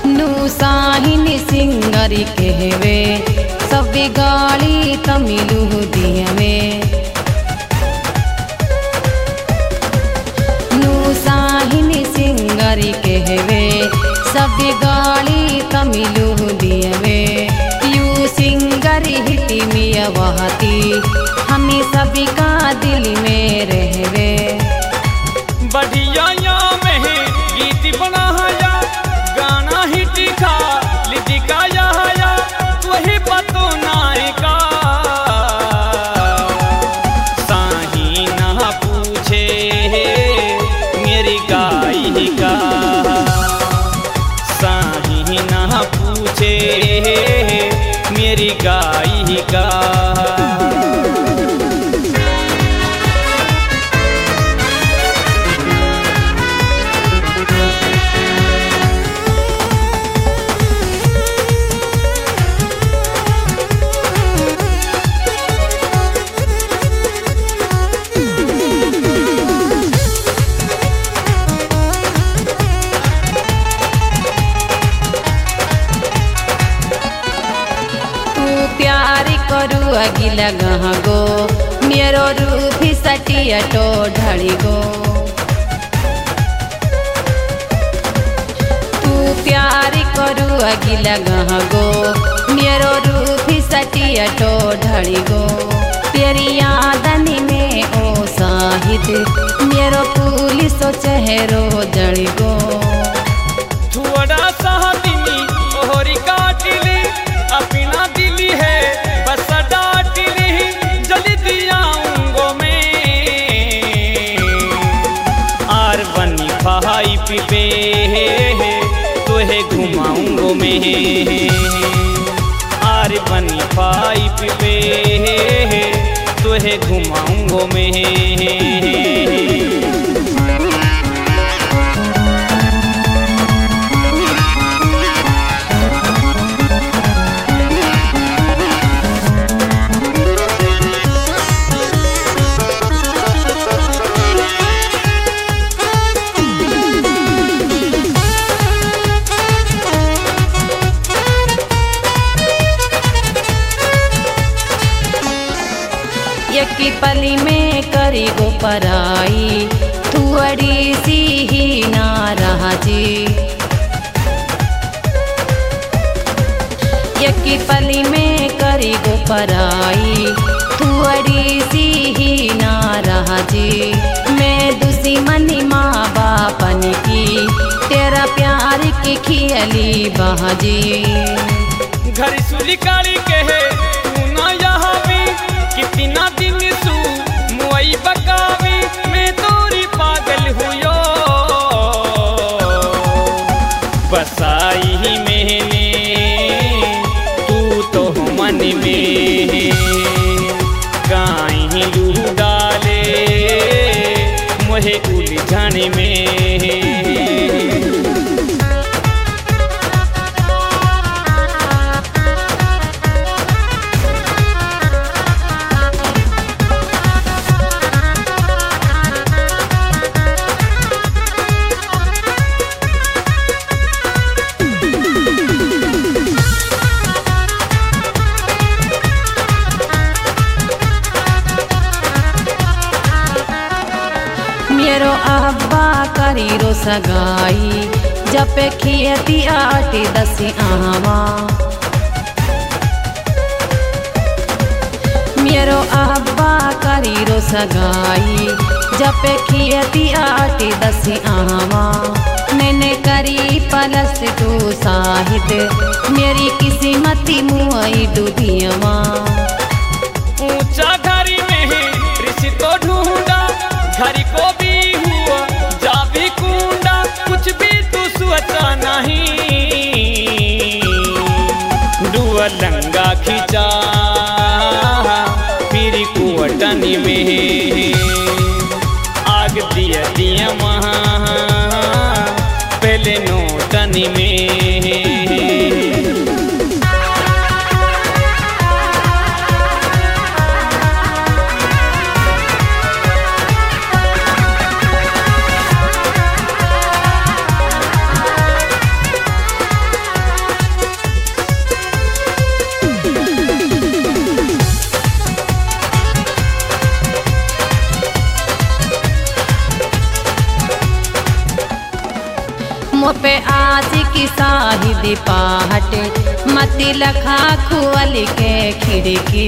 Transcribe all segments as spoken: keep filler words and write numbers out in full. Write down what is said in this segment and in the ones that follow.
नु साहिनी सिंगरी कहवे सब गाली तमिलु दियवे नु साहिनी सिंगरी कहवे सब गाली तमिलु दियवे यू सिंगरी हिटी मिया वहती हमें सभी का दिल में रहवे बढ़िया या में गीत बनाया गाना हिट खा लिटिकाया या वही पतो नायका साही ना पूछे मेरी गायिका साही ना पूछे मेरी गायिका अगिला गह गो मेरो रूफी सटिया टो ढड़ी गो तू प्यार करू अगिला गह गो मेरो रूफी सटिया टो ढड़ी गो तेरी यादनी में ओ साहिद मेरो पुलिस चेहरो जड़ी गो थोड़ा साहबिनी ओहरी काटिली अपना दिली है बस डाटिली जल्दी दियाऊंगो मैं आर बनी भाई पिपे तोहे घुमाऊंगो मैं आर बनी भाई पिपे तोहे घुमाऊंगो मैं की पली में करी गो पराई थुअड़ी सी ही ना रहा जी यकी पली में करी गो पराई थुअड़ी सी ही ना रहा जी मैं दूसरी मनी माँ बापन की तेरा प्यार की खियली बहाजी घर सुली काली कहे तू ना यहाँ भी कितना दिन सू मुई बकावी मैं तोरी पागल हुयो बसाई ही मैंने तू तो मन में गाई ही लू डाले मुझे उलझन में मेरो अब्बा करी रो सगाई जब खियती आटी दसी आवा मेरो अब्बा करी रो सगाई जब खियती आटी दसी आवा मैंने करी पलस टू साहिद मेरी किस्मती मुआई डूबियवा ऊंचा घरी में ऋषि तो ढूंढा घरी को भी हुआ जा भी कूंडा कुछ भी तू सोचा नहीं डुआ लंगा खिंचा फिर कुवटनी में आग दिया दिया वहाँ पहले नोटनी में आशिकी साहिद पाहट मति लखा खुअल के खिड़की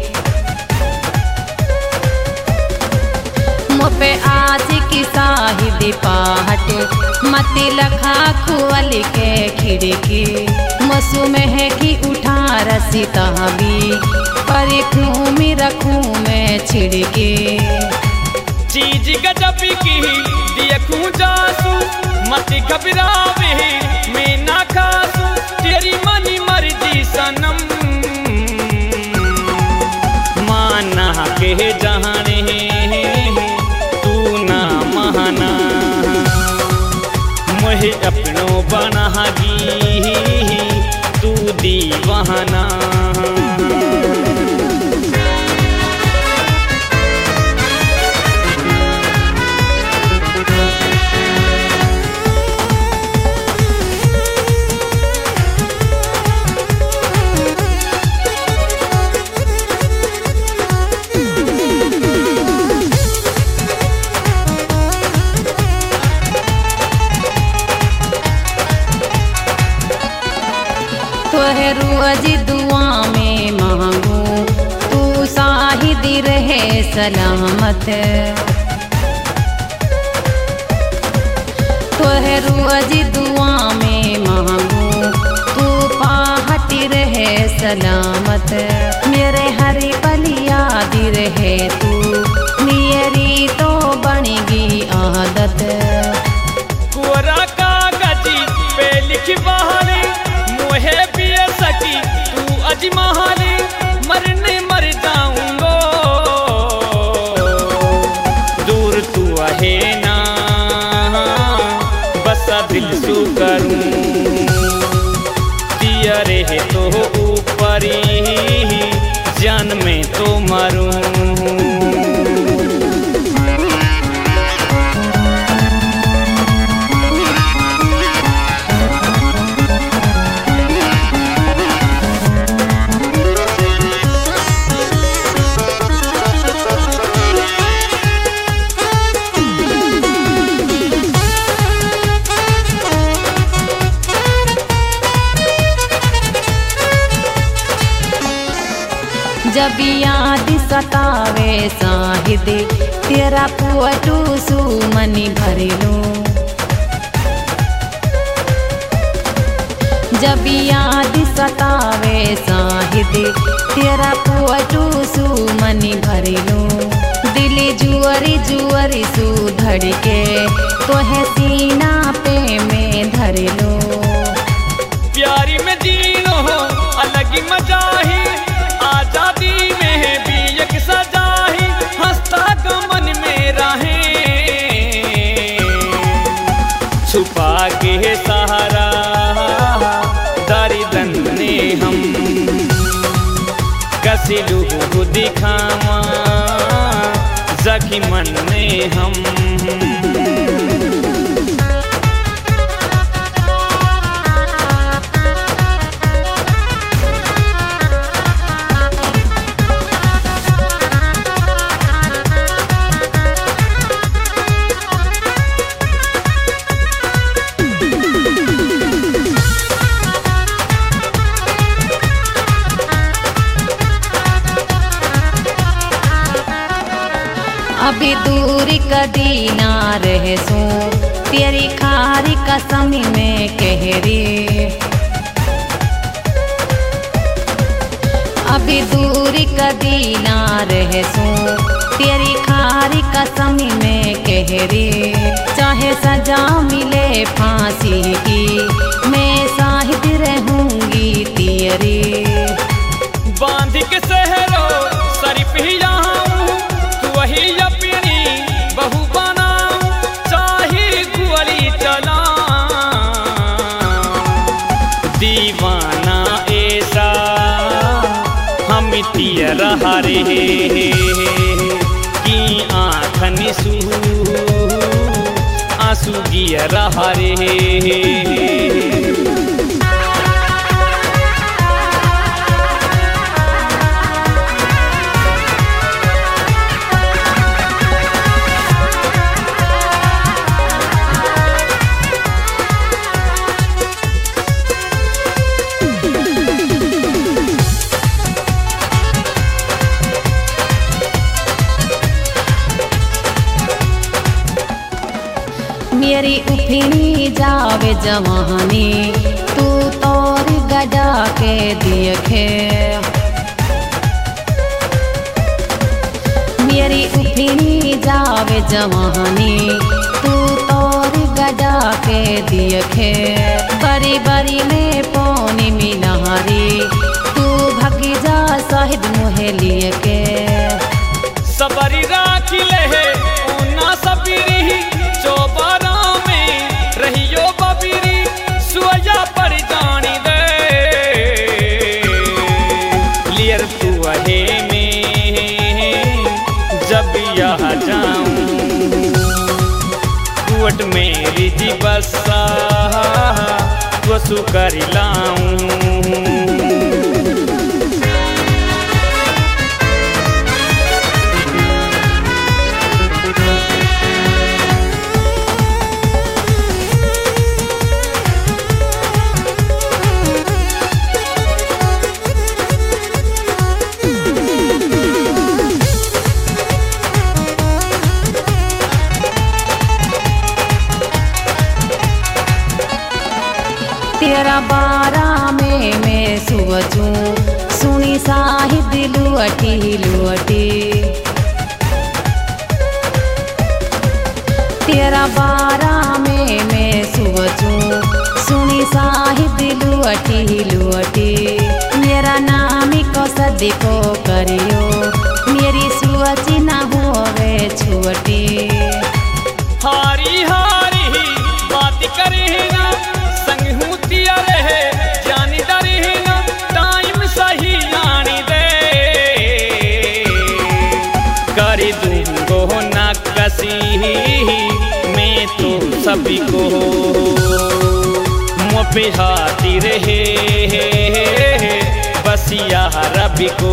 मोपे आशिकी साहिद पाहट मति लखा खुअल के खिड़की मसू में की उठा रसी तहबी पर घूमी रखूं मैं छिड़के चीज गजब की देखूं जासू मत घबरावे मैं ना खासू तेरी मनी मर्जी सनम माना के जाने तू ना माना मुझे अपनों बनागी तू दीवाना तोहे रोज दुआ में मांगू तू साहिद रहे सलामत तोहे रोज दुआ में मांगू तू पाहट रहे सलामत मेरे हरी पल याद रहे तू मेरी तो बनेगी आदत कोरा कागज पे लिखी बहाने मोहे पिए सकी तू अजमाले मरने मर जाऊंगो दूर तू आहे ना बसा दिल सू करूं दिया रहे तो ऊपर ही जान में तो मारूं जब याद सतावे साहिद तेरा पुअटू सुमनी भरलू जब याद सतावे साहिद तेरा पुअटू सुमनी भरलू दिल जुअरी जुअरी सू धड़के तोहे सीना पे में धरलू प्यारी में जीनो अलग ही मजा ही आजादी में भी एक सजा ही हंसता गमन में रहे छुपा के सहारा दारी दंडने हम कसिलू दिखावा जखी मन में हम अभी दूरी कदी ना रह सू तेरी खारी कसम में कह रे अभी दूरी कदी ना रह सू तेरी खारी कसम में कह रे चाहे सजा मिले फांसी की मैं साहिद रहूंगी तेरे बांध के सहरो शरीफ ही यहाँ तू वही अपनी बहू बनाऊं चाहे गुअली चला दीवाना ऐसा हम तिया रहा रे की आँखन सू आंसू गिया रहा रे उफिनी जावे जवानी तू तोर गजा के देखे मेरी उफिनी जावे जवानी तू तोर गजा के देखे बड़ी बड़ी में पौनी मिनारी तू भगी जा साहिद मुहे लिए के सबरी राखी ले ओना सबरी चौबारा में रहियो बबीरी सुया पर जानी दे लियर तू अहे में जब यहाँ जाऊं कुवट मेरी जी बसा वसु कर लाऊं तेरा बारा में मैं सुवचूं सुनी साहिद लुअटी लुअटी तेरा बारा में मैं सुवचूं सुनी साहिद लुअटी लुअटी मेरा नाम को सदी को करियो मेरी सुवची ना होवे छुअटी हारी हारी बात करे ना संग हूँ तिया रहे जानी डरे ना टाइम सही आनी दे कर दूंगो ना कसी मैं तो सभी को मुँह पे हाथी रहे बस यह रबी को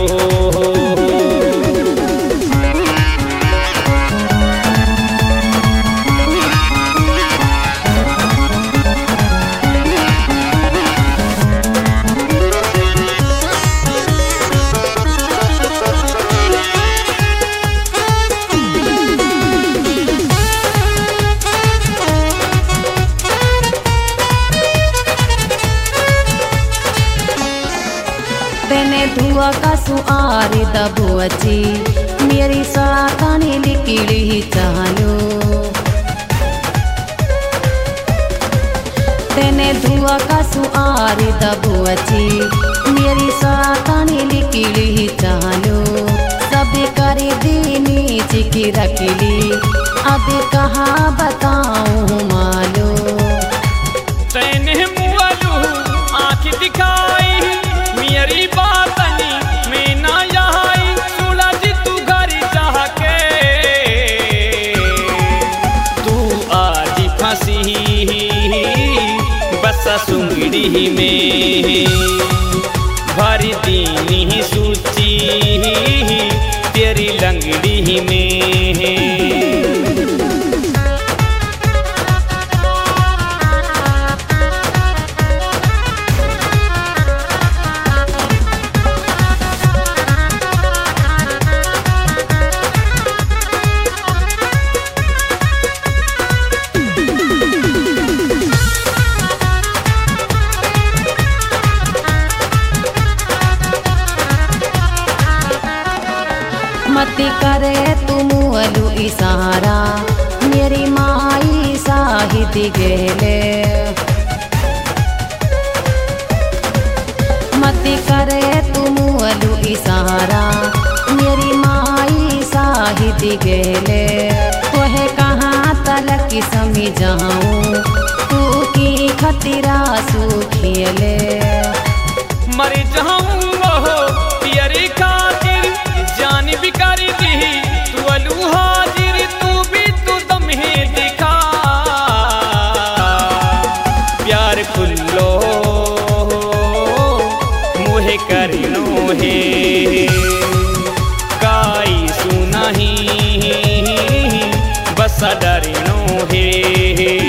तेने धुआ का सुआर दबुअची मेरी साकानी लिकिड़ी चालो तेने धुआ का सुआर दबुअची मेरी साकानी लिकिड़ी चालो सब करे दीनी चिकी रखली अब कहाँ बताऊँ मालो तेने मुआलू आँख दिखाई मेरी बातनी मैं ना यहाँ सुलझ तू घर चाह के तू आज फंसी बस सुंगड़ी में भरी दीनी सूची तेरी लंगड़ी में मती करे तुम अलू इशारा मेरी माई साहिद गेले मती करे तुम अलू इशारा मेरी माई साहिद गेले तोहे कहाँ तलक समी जाऊं तू की खतरा सुखियले मर जाऊं हो तेरी खातिर जान भी कर दी तू अलू हाजिर तू भी तू दम ही दिखा प्यार खुल्लो मुहे करनो है काई सुनाही बस डरनो है